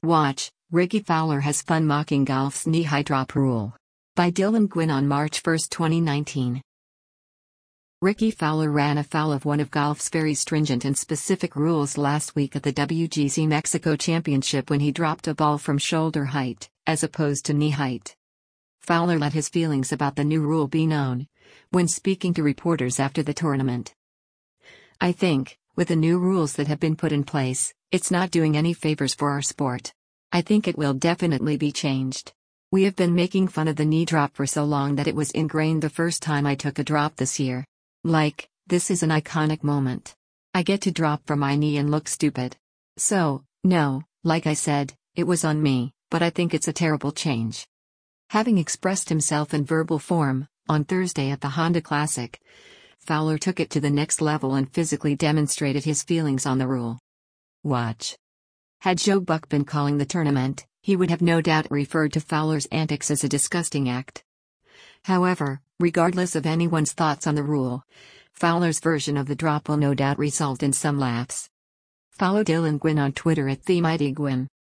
Watch, Rickie Fowler has fun mocking golf's knee-high drop rule. By Dylan Gwynn on March 1, 2019. Rickie Fowler ran afoul of one of golf's very stringent and specific rules last week at the WGC Mexico Championship when he dropped a ball from shoulder height, as opposed to knee height. Fowler let his feelings about the new rule be known when speaking to reporters after the tournament. "I think, with the new rules that have been put in place, it's not doing any favors for our sport. I think it will definitely be changed. We have been making fun of the knee drop for so long that it was ingrained the first time I took a drop this year. Like, this is an iconic moment. I get to drop from my knee and look stupid. So, no, like I said, it was on me, but I think it's a terrible change." Having expressed himself in verbal form, on Thursday at the Honda Classic, Fowler took it to the next level and physically demonstrated his feelings on the rule. Watch. Had Joe Buck been calling the tournament, he would have no doubt referred to Fowler's antics as a disgusting act. However, regardless of anyone's thoughts on the rule, Fowler's version of the drop will no doubt result in some laughs. Follow Dylan Gwynn on Twitter at TheMightyGwynn.